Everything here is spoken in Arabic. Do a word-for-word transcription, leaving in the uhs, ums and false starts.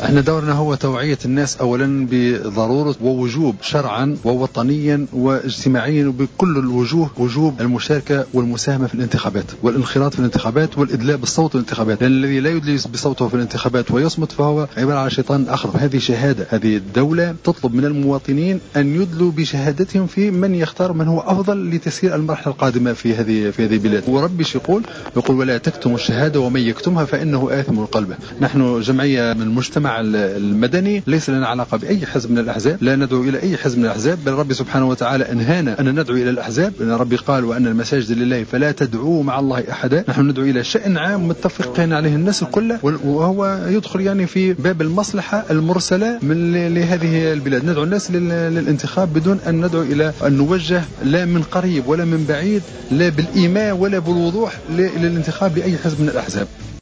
احنا دورنا هو توعية الناس أولا بضرورة ووجوب شرعا ووطنيا واجتماعيا وبكل الوجوه وجوب المشاركة والمساهمة في الانتخابات والانخراط في الانتخابات والإدلاء بالصوت في الانتخابات، لأن الذي لا يدلي بصوته في الانتخابات ويصمت فهو عبارة عن شيطان أخرس. هذه شهادة، هذه الدولة تطلب من المواطنين أن يدلوا بشهادتهم في من يختار من هو أفضل لتسيير المرحلة القادمة في هذه في هذه البلاد. وربي يقول يقول ولا تكتموا الشهادة ومن يكتمها فإنه آثم قلبه. نحن جمعية من المجتمع المدني، ليس لنا علاقة بأي حزب من الأحزاب، لا ندعو إلى أي حزب من الأحزاب، بل ربي سبحانه وتعالى أنهانا أن ندعو إلى الأحزاب، لأن ربي قال وأن المساجد لله فلا تدعوا مع الله أحدا. نحن ندعو إلى شأن عام متفقين عليه الناس الكل، وهو يدخل يعني في باب المصلحة المرسلة من لهذه البلاد. ندعو الناس للانتخاب بدون أن ندعو إلى أن نوجه لا من قريب ولا من بعيد، لا بالإيماء ولا بالوضوح للانتخاب لأي حزب من الأحزاب.